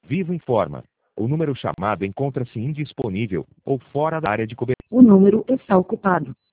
Vivo informa. O número chamado encontra-se indisponível ou fora da área de cobertura. O número está ocupado.